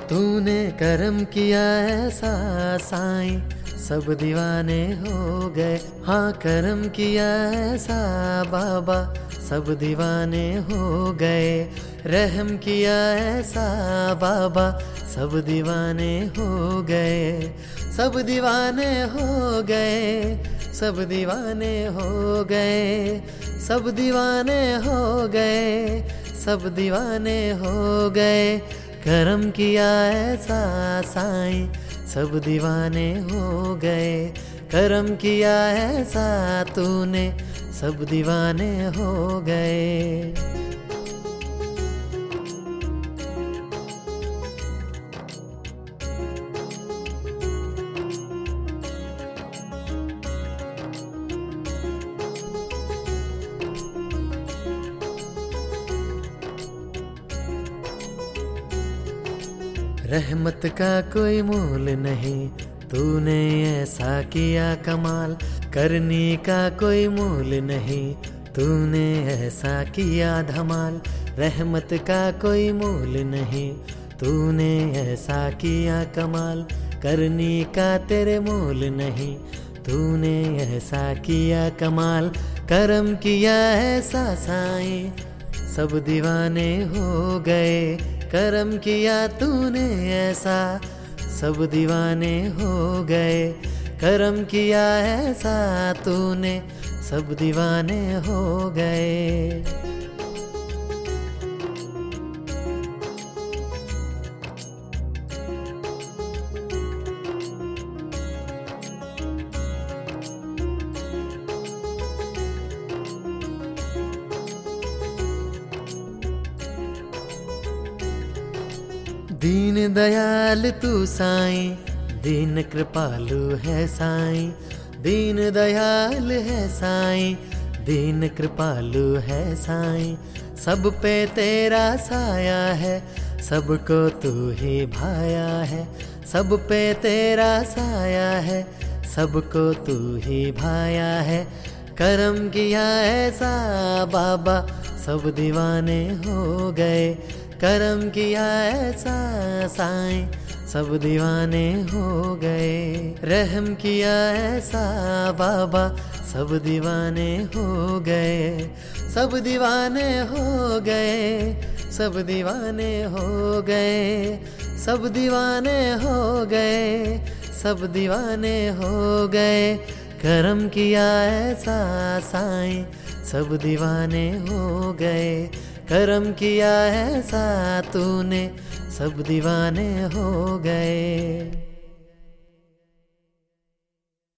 तूने करम किया ऐसा साईं, सब दीवाने हो गए। हाँ करम किया ऐसा बाबा, सब दीवाने हो गए। रहम किया ऐसा बाबा, सब दीवाने हो गए। सब दीवाने हो गए, सब दीवाने हो गए। सब दीवाने हो गए, सब दीवाने हो गए। करम किया ऐसा साईं, सब दीवाने हो गए। करम किया ऐसा तूने, सब दीवाने हो गए। रहमत का कोई मोल नहीं, तूने ऐसा किया कमाल। करने का कोई मोल नहीं, तूने ऐसा किया धमाल। रहमत का कोई मोल नहीं, तूने ऐसा किया कमाल। करने का तेरे मोल नहीं, तूने ऐसा किया कमाल। करम किया ऐसा साईं, सब दीवाने हो गए। करम किया तूने ऐसा, सब दीवाने हो गए। करम किया ऐसा तूने, सब दीवाने हो गए। दीन दयाल तू साईं, दीन कृपालु है साईं। दीन दयाल है साईं, दीन कृपालु है साईं। सब पे तेरा साया है, सबको तू ही भाया है। सब पे तेरा साया है, सबको तू ही भाया है। करम किया ऐसा बाबा, सब दीवाने हो गए। करम किया ऐसा साईं, सब दीवाने हो गए। रहम किया ऐसा बाबा, सब दीवाने हो गए। सब दीवाने हो गए, सब दीवाने हो गए। सब दीवाने हो गए, सब दीवाने हो गए। करम किया ऐसा साईं, सब दीवाने हो गए। करम किया ऐसा तूने, सब दीवाने हो गए।